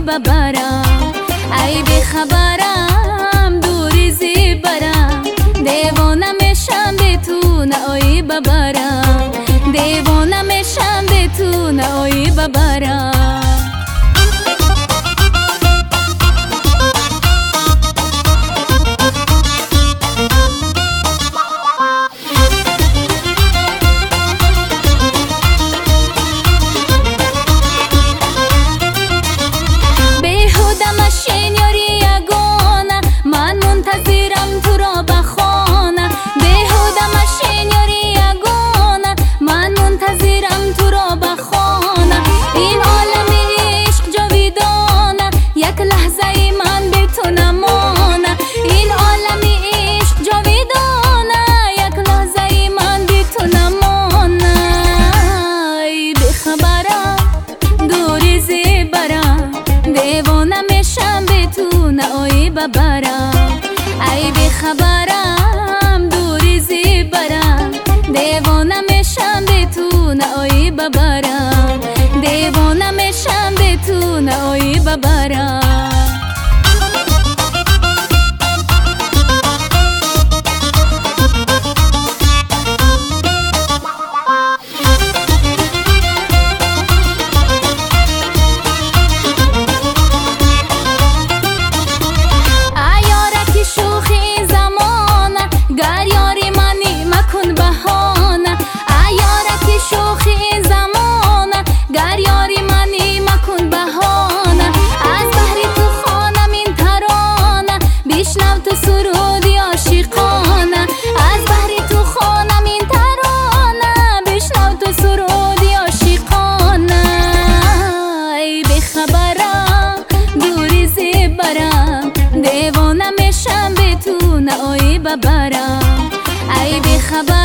نایی ببرم. ای بی خبرم دوری زیبرم، دیوانه میشم به تو نایی ببرم. دیوانه میشم به تو نایی ببرم. دیوانه میشم به تو نایی ببرم. ای بی خبرم دوری زیبرم، دیوانه میشم به تو نایی ببرم. دیوانه میشم به تو نایی ببرم. دیوانه میشم به تو نایی ببرم. ای بی خبر